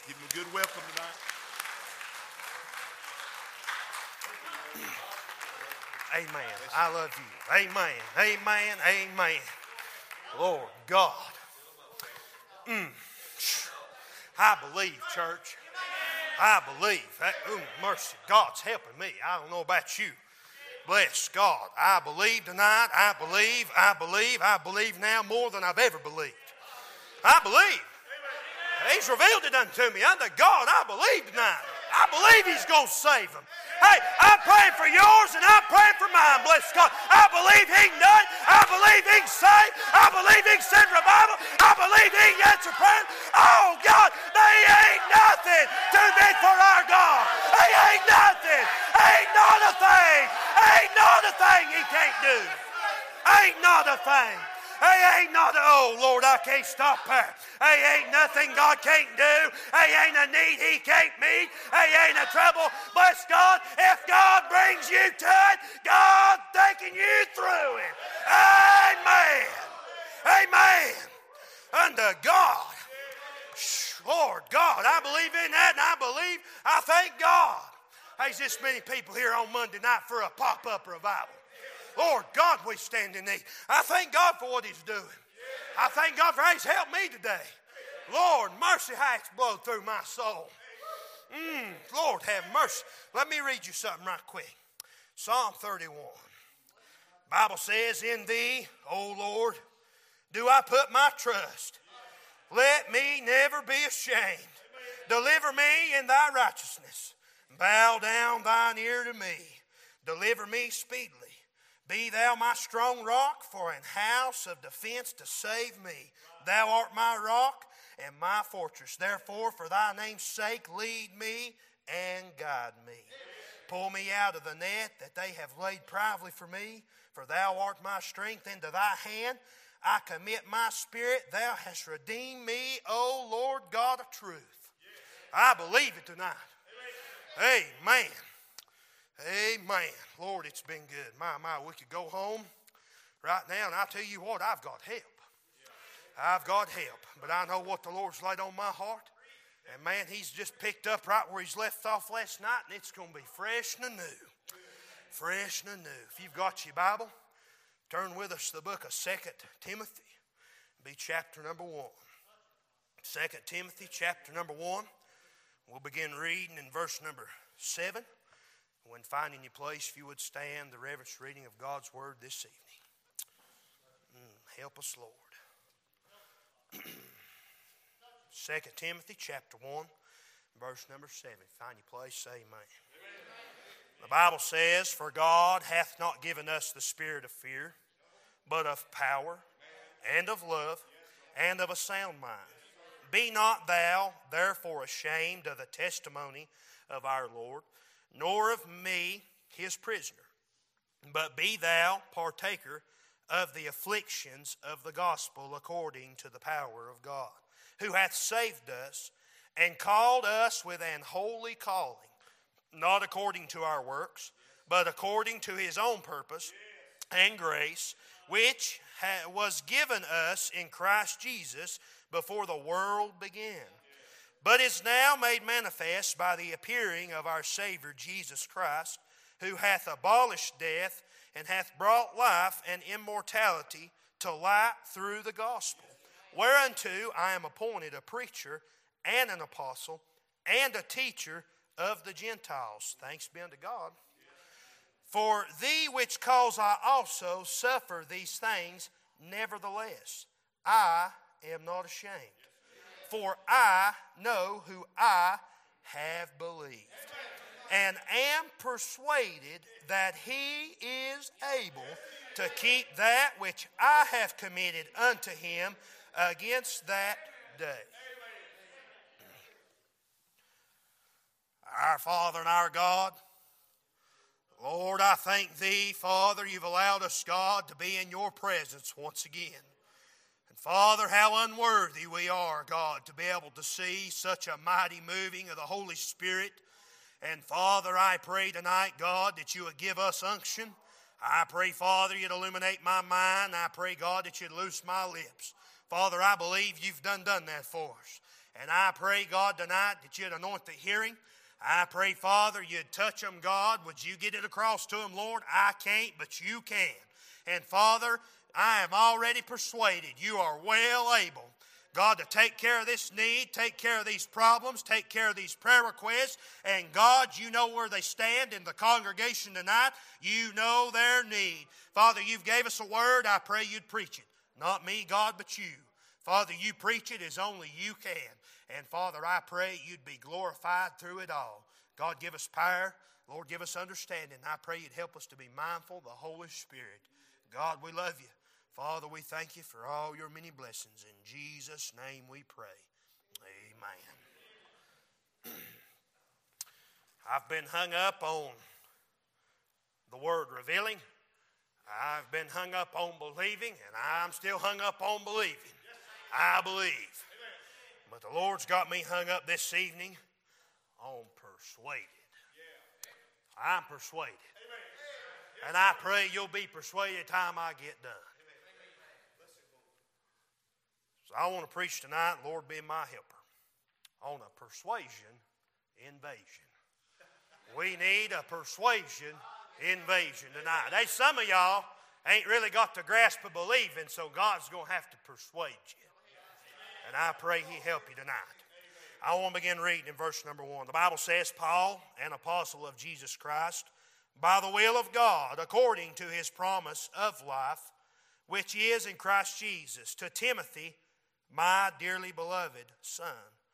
Give him a good welcome tonight. Amen. I love you. Amen. Amen. Amen. Lord God. I believe, church. I believe. Mercy. God's helping me. I don't know about you. Bless God. I believe tonight. I believe now more than I've ever believed. I believe. He's revealed it unto me. Unto God, I believe tonight. I believe He's going to save them. Hey, I'm praying for yours and I'm praying for mine. Bless God. I believe He can do it. I believe He can save. I believe He can send revival. I believe He can answer prayers. Oh, God, they ain't nothing too big for our God. They ain't nothing. Ain't not a thing. Ain't not a thing He can't do. Ain't not a thing. Hey, ain't not, oh Lord, I can't stop there. Hey, ain't nothing God can't do. Hey, ain't a need He can't meet. Hey, ain't a trouble. Bless God, if God brings you to it, God taking you through it. Amen. Amen. Unto God. Lord God, I believe in that, and I thank God. There's this many people here on Monday night for a pop-up revival. Lord God, we stand in need. I thank God for what He's doing. I thank God for how He's helped me today. Lord, mercy, how it's blowed through my soul. Lord, have mercy. Let me read you something right quick. Psalm 31. Bible says, in Thee, O Lord, do I put my trust. Let me never be ashamed. Deliver me in Thy righteousness. Bow down Thine ear to me. Deliver me speedily. Be Thou my strong rock, for an house of defense to save me. Thou art my rock and my fortress. Therefore, for Thy name's sake, lead me and guide me. Pull me out of the net that they have laid privately for me. For Thou art my strength. Into Thy hand I commit my spirit. Thou hast redeemed me, O Lord God of truth. I believe it tonight. Amen. Amen. Lord, it's been good. My, we could go home right now, and I'll tell you what, I've got help. I've got help. But I know what the Lord's laid on my heart. And man, He's just picked up right where He's left off last night, and it's going to be fresh and new. Fresh and new. If you've got your Bible, turn with us to the book of 2 Timothy. Be chapter number 1. 2 Timothy chapter number 1. We'll begin reading in verse number 7. When finding your place, if you would stand, the reverence reading of God's Word this evening. Help us, Lord. 2 Timothy chapter 1, verse number 7. Find your place, say amen. The Bible says, for God hath not given us the spirit of fear, but of power, and of love, and of a sound mind. Be not thou therefore ashamed of the testimony of our Lord, nor of me, His prisoner, but be thou partaker of the afflictions of the gospel according to the power of God, who hath saved us and called us with an holy calling, not according to our works, but according to His own purpose and grace, which was given us in Christ Jesus before the world began, but is now made manifest by the appearing of our Savior Jesus Christ, who hath abolished death and hath brought life and immortality to light through the gospel, whereunto I am appointed a preacher and an apostle and a teacher of the Gentiles. Thanks be unto God. For thee which cause I also suffer these things, nevertheless I am not ashamed. For I know who I have believed, and am persuaded that He is able to keep that which I have committed unto Him against that day. Our Father and our God, Lord, I thank Thee, Father, You've allowed us, God, to be in Your presence once again. Father, how unworthy we are, God, to be able to see such a mighty moving of the Holy Spirit. And Father, I pray tonight, God, that You would give us unction. I pray, Father, You'd illuminate my mind. I pray, God, that You'd loose my lips. Father, I believe You've done that for us. And I pray, God, tonight that you'd anoint the hearing. I pray, Father, you'd touch them, God. Would you get it across to them, Lord? I can't, but you can. And Father, I am already persuaded you are well able, God, to take care of this need, take care of these problems, take care of these prayer requests. And God, you know where they stand in the congregation tonight. You know their need. Father, you've gave us a word. I pray you'd preach it. Not me, God, but you. Father, you preach it as only you can. And Father, I pray you'd be glorified through it all. God, give us power. Lord, give us understanding. I pray you'd help us to be mindful of the Holy Spirit. God, we love you. Father, we thank you for all your many blessings. In Jesus' name we pray. Amen. I've been hung up on the word revealing. I've been hung up on believing, and I'm still hung up on believing. I believe. But the Lord's got me hung up this evening on persuaded. I'm persuaded. And I pray you'll be persuaded time I get done. So I want to preach tonight, Lord, be my helper, on a persuasion invasion. We need a persuasion invasion tonight. There's some of y'all ain't really got the grasp of believing, so God's going to have to persuade you. And I pray he help you tonight. I want to begin reading in verse number 1. The Bible says, Paul, an apostle of Jesus Christ, by the will of God, according to his promise of life, which is in Christ Jesus, to Timothy, my dearly beloved son,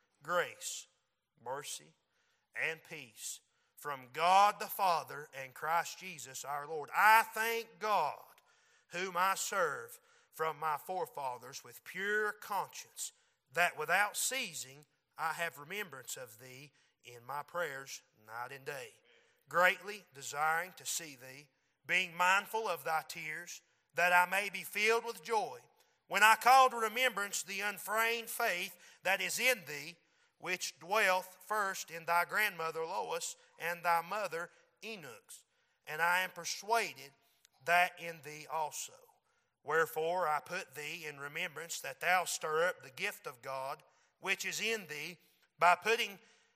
grace, mercy, and peace from God the Father and Christ Jesus our Lord. I thank God, whom I serve from my forefathers with pure conscience, that without ceasing I have remembrance of thee in my prayers night and day, greatly desiring to see thee, being mindful of thy tears, that I may be filled with joy, when I call to remembrance the unfeigned faith that is in thee, which dwelleth first in thy grandmother Lois and thy mother Eunice. And I am persuaded that in thee also. Wherefore I put thee in remembrance that thou stir up the gift of God, which is in thee, by putting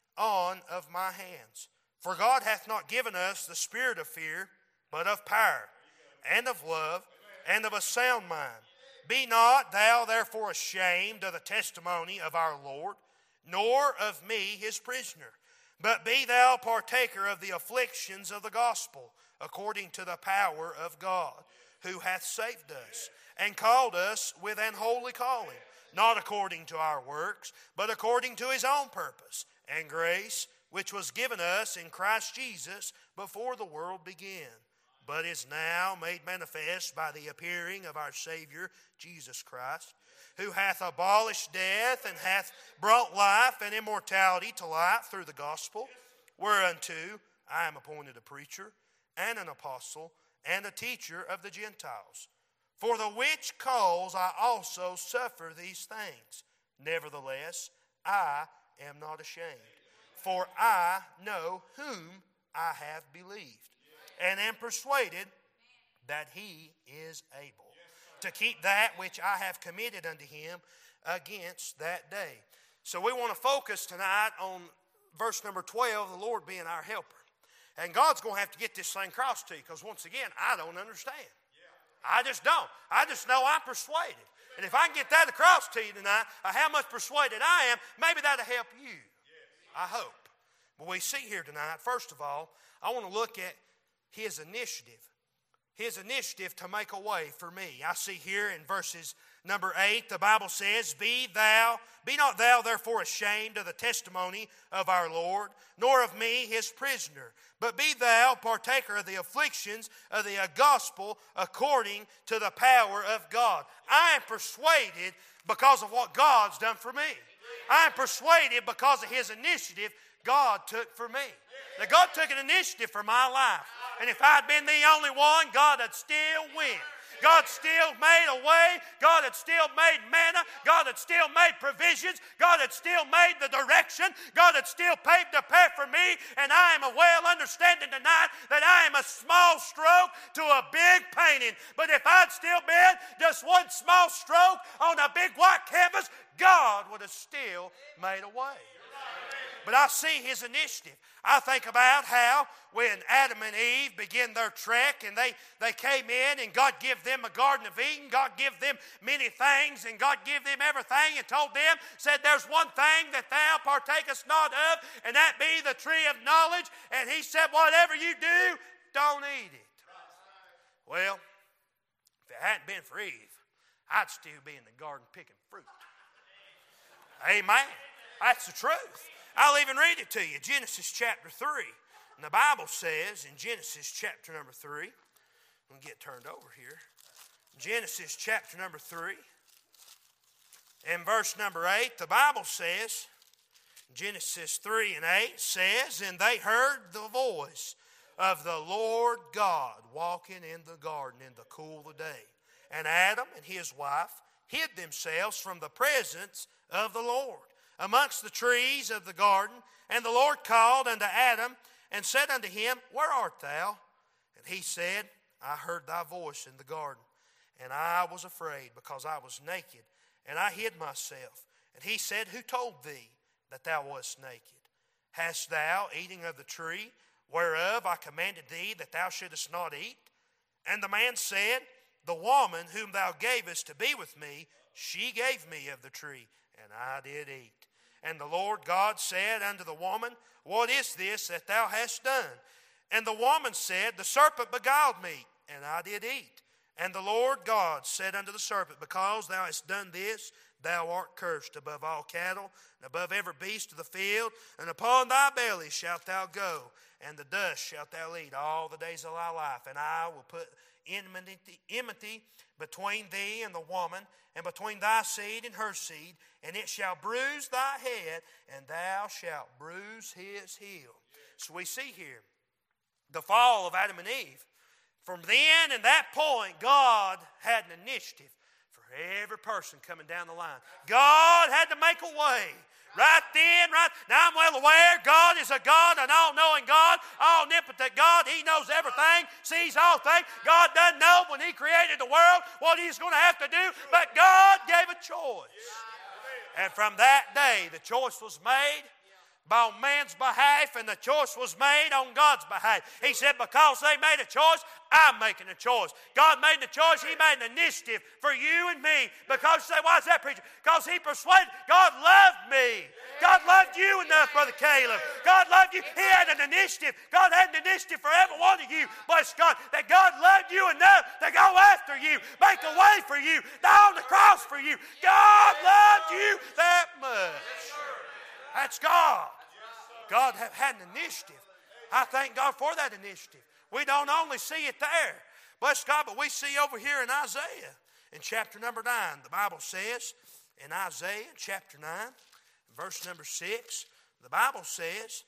on of my hands. For God hath not given us the spirit of fear, but of power, and of love, and of a sound mind. Be not thou therefore ashamed of the testimony of our Lord, nor of me his prisoner, but be thou partaker of the afflictions of the gospel, according to the power of God, who hath saved us, and called us with an holy calling, not according to our works, but according to his own purpose and grace, which was given us in Christ Jesus before the world began, but is now made manifest by the appearing of our Savior Jesus Christ, who hath abolished death and hath brought life and immortality to light through the gospel, whereunto I am appointed a preacher and an apostle and a teacher of the Gentiles. For the which cause I also suffer these things. Nevertheless, I am not ashamed, for I know whom I have believed, and am persuaded that he is able to keep that which I have committed unto him against that day. So we want to focus tonight on verse number 12, the Lord being our helper. And God's going to have to get this thing across to you, because once again, I don't understand. I just don't. I just know I'm persuaded. And if I can get that across to you tonight, how much persuaded I am, maybe that'll help you. I hope. But we see here tonight, first of all, I want to look at his initiative. His initiative to make a way for me. I see here in verses number 8, the Bible says, Be not thou therefore ashamed of the testimony of our Lord, nor of me his prisoner, but be thou partaker of the afflictions of the gospel according to the power of God. I am persuaded because of what God's done for me. I am persuaded because of his initiative God took for me. Now God took an initiative for my life. And if I'd been the only one, God would still win. God still made a way. God had still made manna. God had still made provisions. God had still made the direction. God had still paved the path for me. And I am well understanding tonight that I am a small stroke to a big painting. But if I'd still been just one small stroke on a big white canvas, God would have still made a way. But I see His initiative. I think about how when Adam and Eve began their trek and they came in and God gave them a Garden of Eden, God gave them many things and God gave them everything and told them, said, there's one thing that thou partakest not of, and that be the tree of knowledge. And He said, whatever you do, don't eat it. Well, if it hadn't been for Eve, I'd still be in the garden picking fruit. Amen. That's the truth. I'll even read it to you. Genesis chapter 3. And the Bible says in Genesis chapter number 3, we'll get turned over here. Genesis chapter number 3 and verse number 8, the Bible says, Genesis 3 and 8 says, and they heard the voice of the Lord God walking in the garden in the cool of the day. And Adam and his wife hid themselves from the presence of the Lord amongst the trees of the garden. And the Lord called unto Adam and said unto him, where art thou? And he said, I heard thy voice in the garden, and I was afraid, because I was naked, and I hid myself. And he said, who told thee that thou wast naked? Hast thou eaten of the tree whereof I commanded thee that thou shouldest not eat? And the man said, the woman whom thou gavest to be with me, she gave me of the tree, and I did eat. And the Lord God said unto the woman, what is this that thou hast done? And the woman said, the serpent beguiled me, and I did eat. And the Lord God said unto the serpent, because thou hast done this, thou art cursed above all cattle, and above every beast of the field, and upon thy belly shalt thou go, and the dust shalt thou eat all the days of thy life. And I will put enmity between thee and the woman, and between thy seed and her seed, and it shall bruise thy head, and thou shalt bruise his heel. So we see here the fall of Adam and Eve. From then and that point, God had an initiative for every person coming down the line. God had to make a way. Right then, right now, I'm well aware God is a God, an all-knowing God, omnipotent God. He knows everything, sees all things. God doesn't know when He created the world what He's going to have to do, but God gave a choice. And from that day, the choice was made on man's behalf, and the choice was made on God's behalf. He said, because they made a choice, I'm making a choice. God made the choice. He made an initiative for you and me. Because you say, why is that, preacher? Because He persuaded. God loved me. God loved you enough, Brother Caleb. God loved you. He had an initiative. God had an initiative for every one of you. Bless God. That God loved you enough to go after you, make a way for you, die on the cross for you. God loved you that much. That's God. God had an initiative. I thank God for that initiative. We don't only see it there, bless God, but we see over here in Isaiah in chapter number 9. The Bible says in Isaiah chapter 9, verse number 6, the Bible says,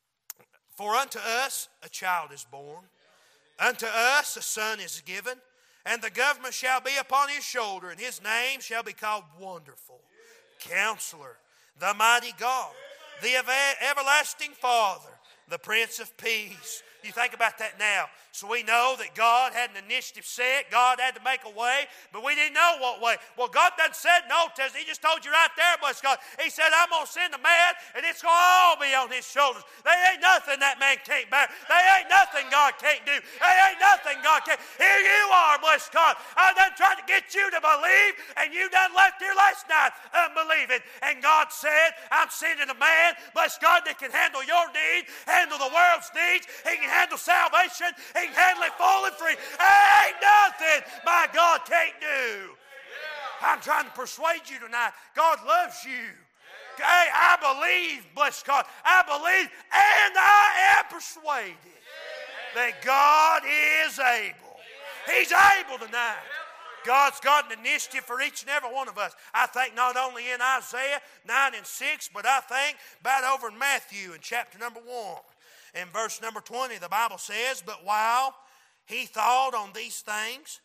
for unto us a child is born, unto us a son is given, and the government shall be upon His shoulder, and His name shall be called Wonderful, Counselor, the Mighty God, the Everlasting Father, the Prince of Peace. You think about that now. So we know that God had an initiative set. God had to make a way, but we didn't know what way. Well, God doesn't say no to us. He just told you right there, bless God. He said, I'm going to send a man, and it's going to all be on His shoulders. There ain't nothing that man can't bear. There ain't nothing God can't do. There ain't nothing God can't. Here you are, bless God. I done tried to get you to believe, and you done left here last night unbelieving. And God said, I'm sending a man, bless God, that can handle your need, handle the world's needs. He can handle salvation. He can handle it full and free. Ain't nothing my God can't do. I'm trying to persuade you tonight. God loves you. Okay, I believe, bless God, I believe and I am persuaded that God is able. He's able tonight. God's got an initiative for each and every one of us. I think not only in Isaiah 9 and 6, but I think about over in Matthew in chapter number 1. In verse number 20, the Bible says, but while he thought on these things,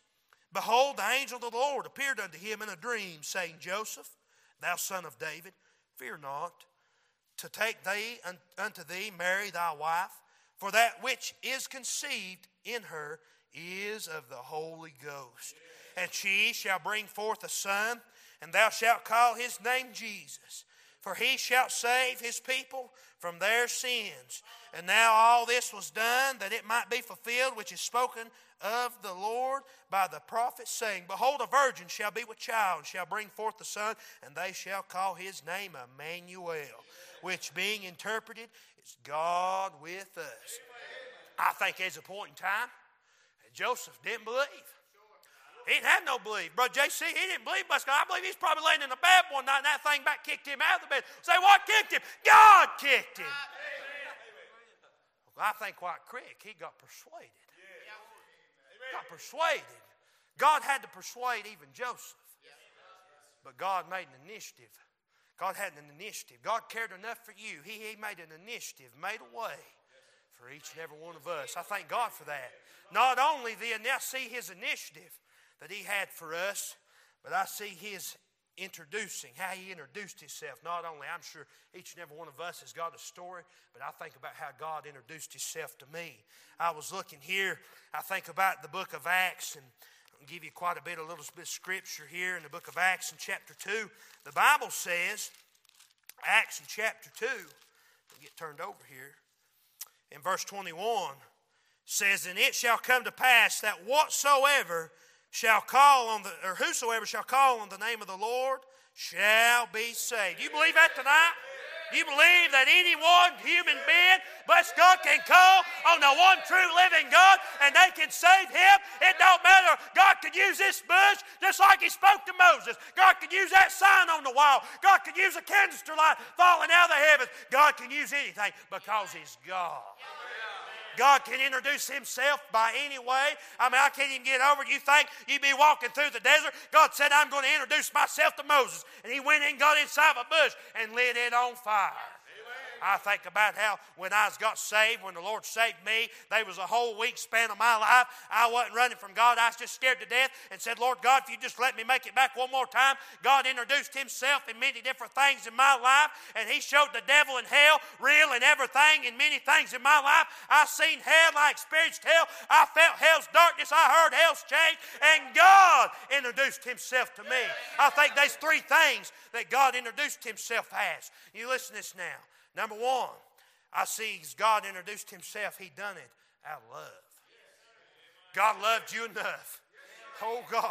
behold, the angel of the Lord appeared unto him in a dream, saying, Joseph, thou son of David, fear not to take thee unto thee Mary thy wife, for that which is conceived in her is of the Holy Ghost. And she shall bring forth a son, and thou shalt call his name Jesus. For he shall save his people from their sins. And now all this was done, that it might be fulfilled, which is spoken of the Lord by the prophet, saying, Behold, a virgin shall be with child, and shall bring forth a son, and they shall call his name Emmanuel, which being interpreted is God with us. I think there's a point in time that Joseph didn't believe. He didn't have no belief. Brother JC, he didn't believe much. I believe he's probably laying in the bed one night and that thing back kicked him out of the bed. Say, what kicked him? God kicked him. Well, I think quite quick, he got persuaded. Got persuaded. God had to persuade even Joseph. But God made an initiative. God had an initiative. God cared enough for you. He made an initiative, made a way for each and every one of us. I thank God for that. Not only I see his initiative that he had for us, but I see his introducing, how he introduced himself. Not only, I'm sure each and every one of us has got a story, but I think about how God introduced himself to me. I was looking here, I think about the book of Acts, and I'll give you quite a little bit of scripture here in the book of Acts in chapter 2. The Bible says, Acts in chapter 2, we'll get turned over here, in verse 21, says, And it shall come to pass that whosoever shall call on whosoever shall call on the name of the Lord shall be saved. Do you believe that tonight? Do you believe that any one human being, bless God, can call on the one true living God and they can save him? It don't matter. God could use this bush just like he spoke to Moses. God could use that sign on the wall. God could use a canister light falling out of the heavens. God can use anything because he's God. God can introduce himself by any way. I mean, I can't even get over it. You think you'd be walking through the desert? God said, I'm going to introduce myself to Moses. And he went and got inside of a bush and lit it on fire. I think about how when I got saved, when the Lord saved me, there was a whole week span of my life. I wasn't running from God. I was just scared to death and said, Lord God, if you just let me make it back one more time. God introduced himself in many different things in my life, and he showed the devil and hell real and everything in many things in my life. I seen hell. I experienced hell. I felt hell's darkness. I heard hell's change, and God introduced himself to me. I think there's three things that God introduced himself as. You listen to this now. Number one, I see as God introduced himself, he done it out of love. God loved you enough. Oh God.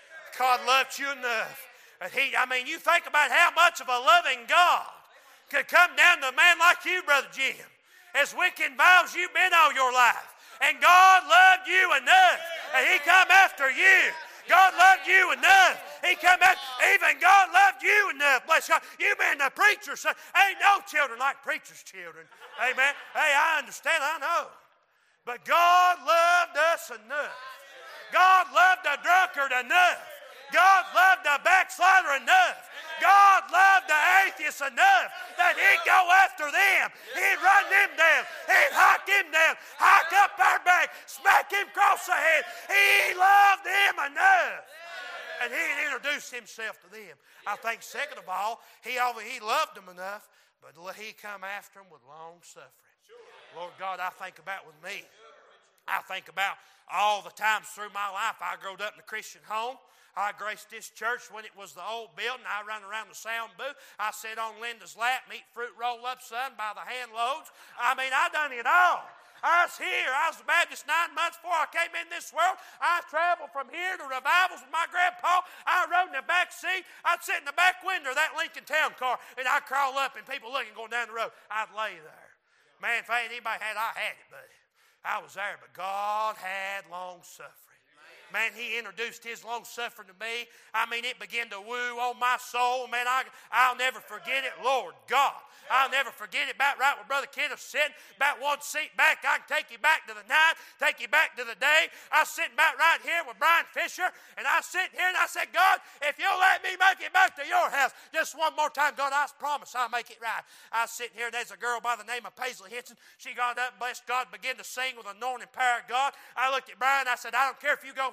God loved you enough. And you think about how much of a loving God could come down to a man like you, Brother Jim, as wicked and vile as you've been all your life. And God loved you enough. And he come after you. God loved you enough. He come back. Even God loved you enough. Bless God. You've been a preacher's son. Ain't no children like preacher's children. Amen. Hey, I understand. I know. But God loved us enough. God loved the drunkard enough. God loved the backslider enough. God loved the atheist enough that he'd go after them. He'd run them down. He'd hike them down. Hike up their back. Smack him across the head. He loved them enough. And he'd introduce himself to them. I think second of all, he loved them enough, but he come after them with long suffering. Lord God, I think about with me. I think about all the times through my life I grew up in a Christian home. I graced this church when it was the old building. I ran around the sound booth. I sat on Linda's lap, eat fruit roll-up, son, by the hand loads. I done it all. I was here. I was a Baptist 9 months before I came in this world. I traveled from here to revivals with my grandpa. I rode in the back seat. I'd sit in the back window of that Lincoln Town car, and I'd crawl up, and people looking going down the road. I'd lay there. Man, if anybody had, I had it, buddy. I was there, but God had long suffering. Man, he introduced his long suffering to me. It began to woo on my soul. Man, I'll never forget it. Lord God, I'll never forget it. About right where Brother Kenneth sitting, about one seat back. I can take you back to the night, take you back to the day. I was sitting about right here with Brian Fisher, and I was sitting here, and I said, God, if you'll let me make it back to your house just one more time, God, I promise I'll make it right. I was sitting here, and there's a girl by the name of Paisley Henson. She got up, blessed God, began to sing with the anointing power of God. I looked at Brian, I said, I don't care if you go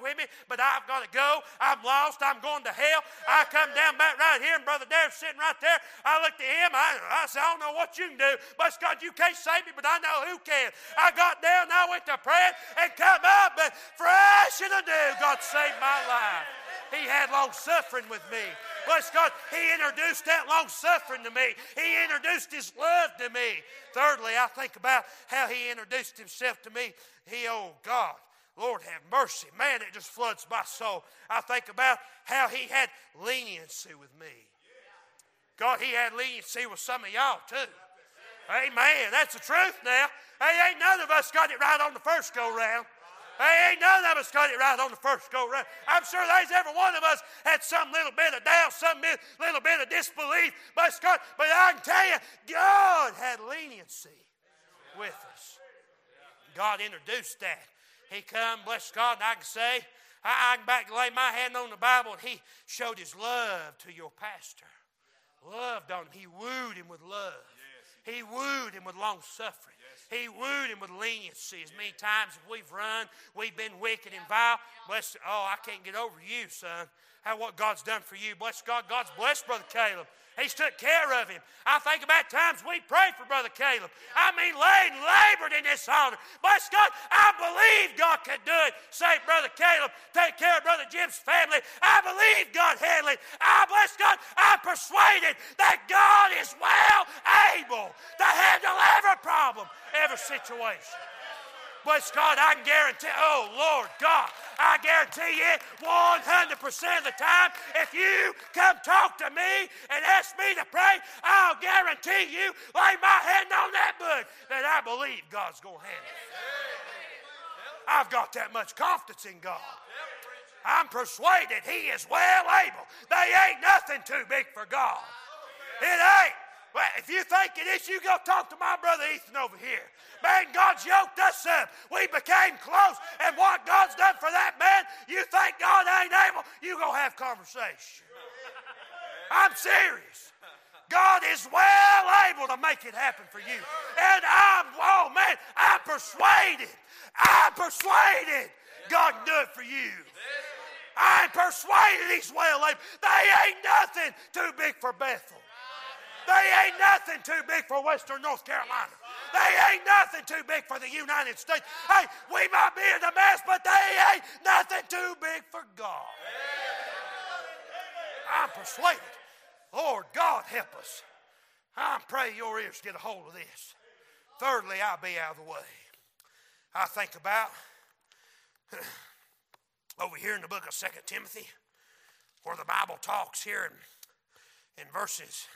with me, but I've got to go. I'm lost. I'm going to hell. I come down back right here, and Brother Darren's sitting right there. I looked at him. I said, I don't know what you can do, but God, you can't save me, but I know who can. I got down, and I went to prayer and come up, and fresh and anew, God saved my life. He had long suffering with me. Bless God, He introduced that long suffering to me. He introduced His love to me. Thirdly, I think about how He introduced Himself to me. Oh God, Lord have mercy. Man, it just floods my soul. I think about how He had leniency with me. God, He had leniency with some of y'all too. Amen. That's the truth now. Hey, ain't none of us got it right on the first go-round. Hey, ain't none of us got it right on the first go-round. I'm sure there's every one of us had some little bit of doubt, some little bit of disbelief. But I can tell you, God had leniency with us. God introduced that. He come, bless God, and I can say, I can back lay my hand on the Bible, and He showed His love to your pastor. Loved on him. He wooed him with love. He wooed him with long suffering. He wooed him with leniency. As many times as we've run, we've been wicked and vile. I can't get over you, son. What God's done for you. Bless God. God's blessed Brother Caleb. He's took care of him. I think about times we prayed for Brother Caleb. Labored in this altar. Bless God, I believe God could do it. Save Brother Caleb. Take care of Brother Jim's family. I believe God handled it. Bless God, I'm persuaded that God is well able to handle every problem, every situation. Bless God, I can guarantee, oh Lord God, I guarantee you 100% of the time, if you come talk to me and ask me to pray, I'll guarantee you, lay my hand on that book, that I believe God's going to handle it. I've got that much confidence in God. I'm persuaded He is well able. They ain't nothing too big for God. It ain't. Well, if you think it is, you go talk to my brother Ethan over here. Man, God's yoked us up. We became close. And what God's done for that man, you think God ain't able, you go have conversation. I'm serious. God is well able to make it happen for you. And I'm persuaded. God can do it for you. I'm persuaded He's well able. They ain't nothing too big for Bethel. They ain't nothing too big for Western North Carolina. They ain't nothing too big for the United States. Hey, we might be in the mess, but they ain't nothing too big for God. I'm persuaded. Lord God, help us. I pray your ears get a hold of this. Thirdly, I'll be out of the way. I think about over here in the book of 2 Timothy, where the Bible talks here in verses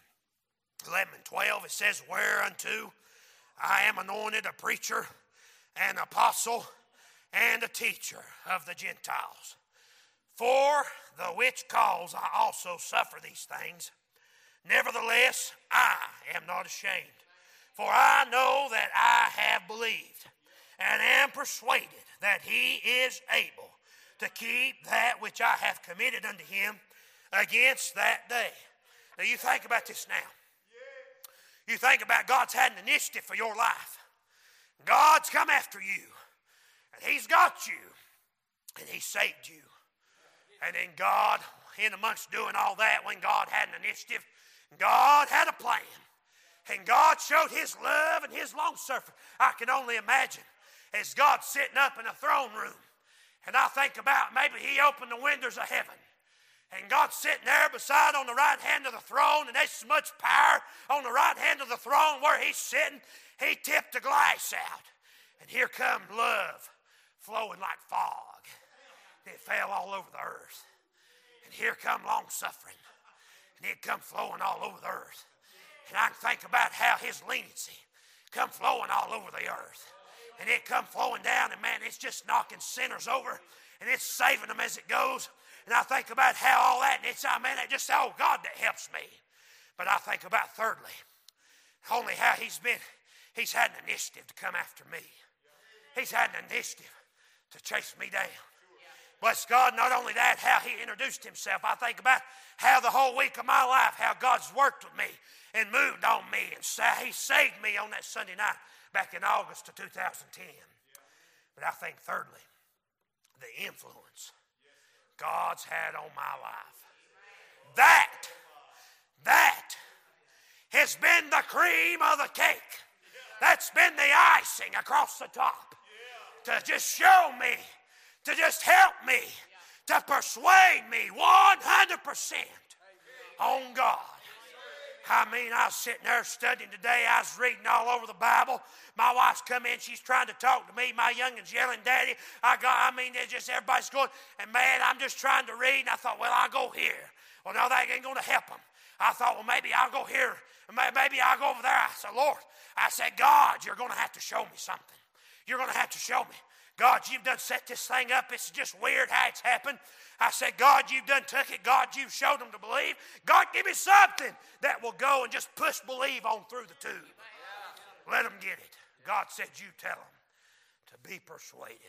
11 and 12, it says, whereunto I am anointed a preacher, an apostle, and a teacher of the Gentiles. For the which cause I also suffer these things. Nevertheless, I am not ashamed. For I know that I have believed, and am persuaded that He is able to keep that which I have committed unto Him against that day. Now you think about this now. You think about God's had an initiative for your life. God's come after you. And He's got you. And He saved you. And then God, in amongst doing all that, when God had an initiative, God had a plan. And God showed His love and His long suffering. I can only imagine as God sitting up in a throne room. And I think about maybe He opened the windows of heaven. And God's sitting there beside on the right hand of the throne, and there's so much power on the right hand of the throne where He's sitting. He tipped the glass out, and here come love flowing like fog. It fell all over the earth. And here come long suffering, and it come flowing all over the earth. And I can think about how His leniency come flowing all over the earth. And it come flowing down, and man, it's just knocking sinners over, and it's saving them as it goes. And I think about how all that, and it's, oh God, that helps me. But I think about thirdly, only how He's had an initiative to come after me. He's had an initiative to chase me down. Bless God, not only that, how He introduced Himself. I think about how the whole week of my life, how God's worked with me and moved on me, and He saved me on that Sunday night back in August of 2010. But I think thirdly, the influence God's had on my life. That has been the cream of the cake. That's been the icing across the top. To just show me, to just help me, to persuade me 100% on God. I mean, I was sitting there studying today. I was reading all over the Bible. My wife's come in. She's trying to talk to me. My youngin's yelling, Daddy. It's just everybody's going, and man, I'm just trying to read. And I thought, well, I'll go here. Well, no, that ain't going to help them. I thought, well, maybe I'll go here. Maybe I'll go over there. I said, Lord, I said, God, you're going to have to show me something. You're going to have to show me. God, you've done set this thing up. It's just weird how it's happened. I said, God, you've done took it. God, you've showed them to believe. God, give me something that will go and just push believe on through the tube. Let them get it. God said, you tell them to be persuaded.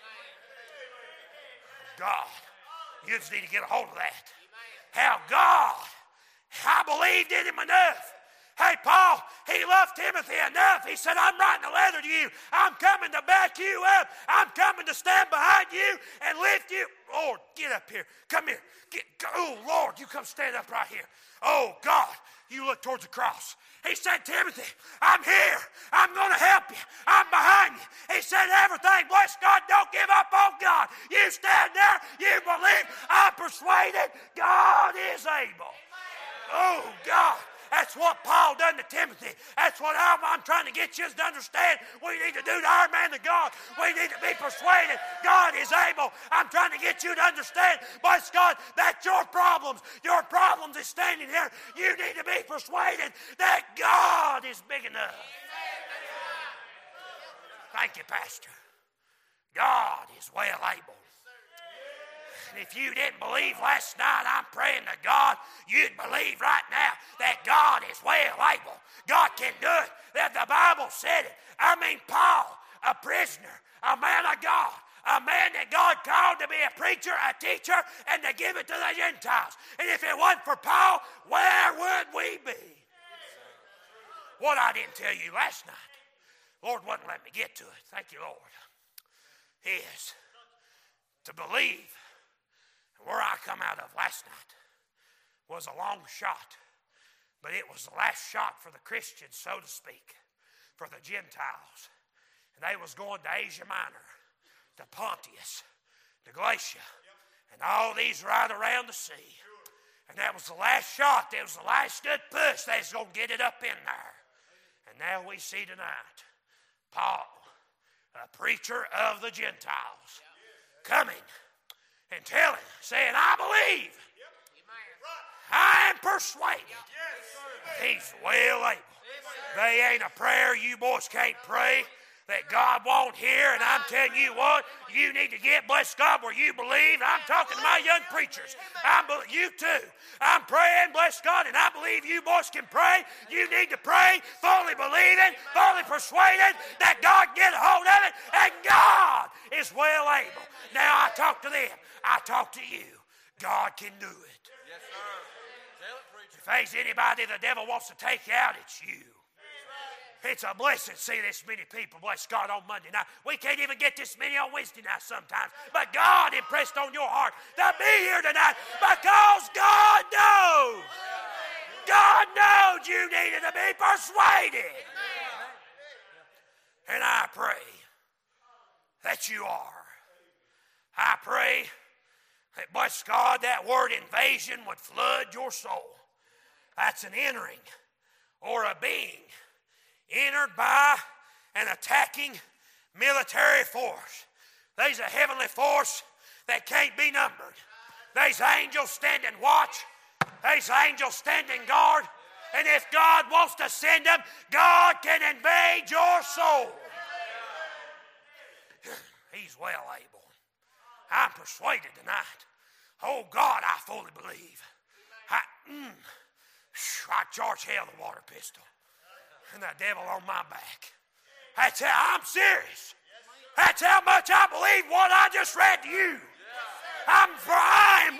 God, you just need to get a hold of that. How God, I believed in him enough. Hey, Paul, he loved Timothy enough. He said, I'm writing a letter to you. I'm coming to back you up. I'm coming to stand behind you and lift you. Lord, get up here. Come here. Oh, Lord, you come stand up right here. Oh, God, you look towards the cross. He said, Timothy, I'm here. I'm going to help you. I'm behind you. He said, everything, bless God, don't give up on God. You stand there. You believe. I'm persuaded God is able. Oh, God. That's what Paul done to Timothy. That's what I'm trying to get you to understand. We need to do to our man of God. We need to be persuaded God is able. I'm trying to get you to understand, bless God, that your problems is standing here. You need to be persuaded that God is big enough. Thank you, Pastor. God is well able. And if you didn't believe last night, I'm praying to God you'd believe right now that God is well able. God can do it. That the Bible said it. I mean, Paul, a prisoner, a man of God, a man that God called to be a preacher, a teacher, and to give it to the Gentiles. And if it wasn't for Paul, where would we be? What I didn't tell you last night, Lord wouldn't let me get to it. Thank you, Lord. Is to believe. Where I come out of last night was a long shot, but it was the last shot for the Christians, so to speak, for the Gentiles. And they was going to Asia Minor, to Pontus, to Galatia, and all these right around the sea. And that was the last shot. That was the last good push. They was going to get it up in there. And now we see tonight, Paul, a preacher of the Gentiles, coming and telling, saying, I believe, I am persuaded, he's well able. They ain't a prayer you boys can't pray that God won't hear, and I'm telling you what, you need to get, bless God, where you believe. I'm talking to my young preachers. You too. I'm praying, bless God, and I believe you boys can pray. You need to pray, fully believing, fully persuaded that God get a hold of it, and God is well able. Now I talk to them. I talk to you. God can do it. Yes, sir. Tell it, preacher. If there's anybody the devil wants to take out, it's you. It's a blessing to see this many people, bless God, on Monday night. We can't even get this many on Wednesday night sometimes. But God impressed on your heart to be here tonight because God knows. God knows you needed to be persuaded. And I pray that you are. I pray that, bless God, that word invasion would flood your soul. That's an entering or a being entered by an attacking military force. There's a heavenly force that can't be numbered. There's angels standing watch. There's angels standing guard. And if God wants to send them, God can invade your soul. He's well able. I'm persuaded tonight. Oh God, I fully believe. I charge hell the water pistol. And the devil on my back. That's how I'm serious. That's how much I believe what I just read to you. I am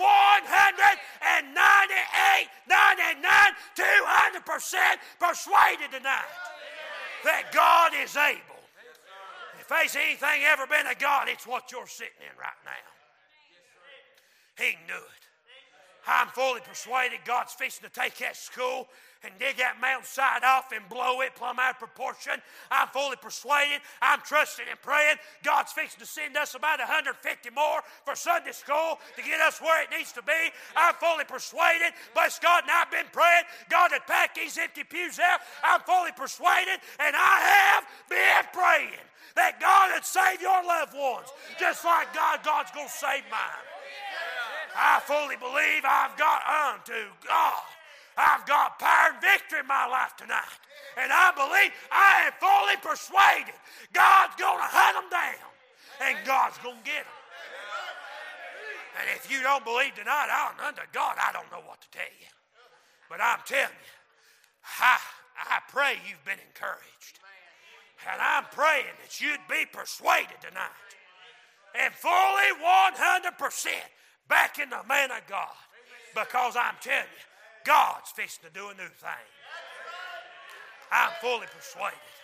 198, 99, 200% persuaded tonight that God is able. If Face anything ever been of God, it's what you're sitting in right now. He can do it. I'm fully persuaded God's fixing to take that school and dig that mountainside off and blow it plumb out of proportion. I'm fully persuaded. I'm trusting and praying. God's fixing to send us about 150 more for Sunday school to get us where it needs to be. I'm fully persuaded. Bless God, and I've been praying. God had packed these empty pews out. I'm fully persuaded, and I have been praying that God would save your loved ones just like God's going to save mine. I fully believe I've got unto God. I've got power and victory in my life tonight. And I believe, I am fully persuaded God's going to hunt them down. And God's going to get them. And if you don't believe tonight, unto God, I don't know what to tell you. But I'm telling you, I pray you've been encouraged. And I'm praying that you'd be persuaded tonight. And fully 100% back in the man of God. Because I'm telling you, God's fixing to do a new thing. I'm fully persuaded.